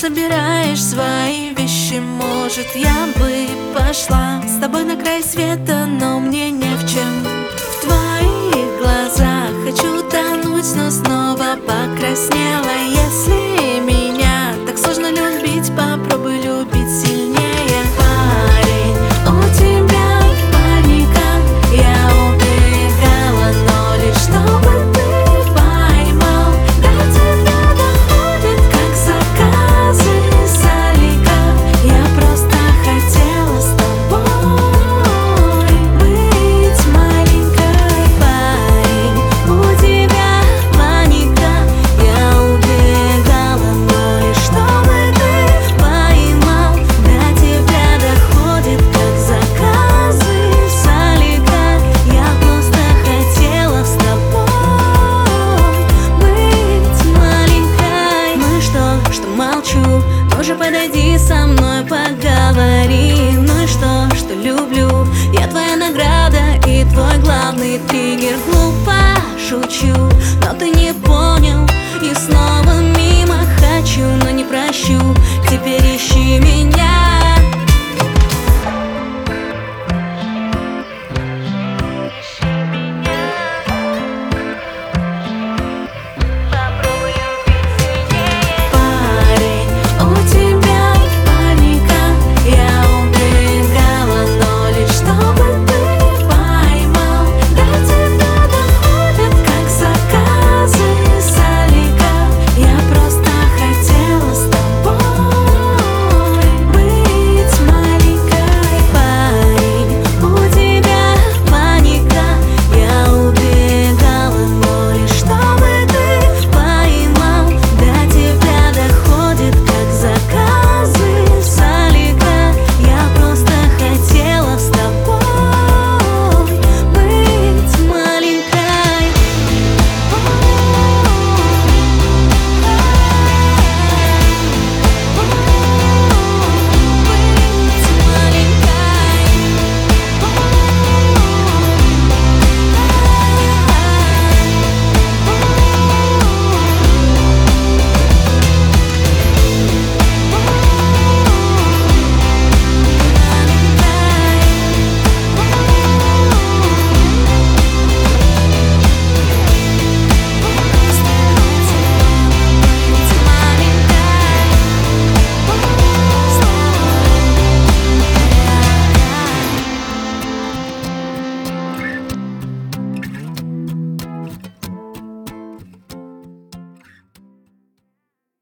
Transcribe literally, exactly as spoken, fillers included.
собираешь свои вещи, может, я бы пошла с тобой на край света, но мне не в чем. В твоих глазах хочу тонуть, но снова покраснела. Если меня так сложно любить, попробуй любить сильнее. Парень, у тебя паника, я убегала, но лишь чтобы ты поймал. До тебя доходит, как заказы с Алика. Я просто хотела с тобой быть маленькой. Парень, у тебя паника, я убегала, но лишь чтобы ты поймал. До тебя доходит, как заказы с Алика. Я просто хотела с тобой быть маленькой. Ну и что, что молчу? Тоже подойди со мной, поговори. Ну и что, что люблю? Я твоя награда и твой главный триггер. Глупо шучу, но ты не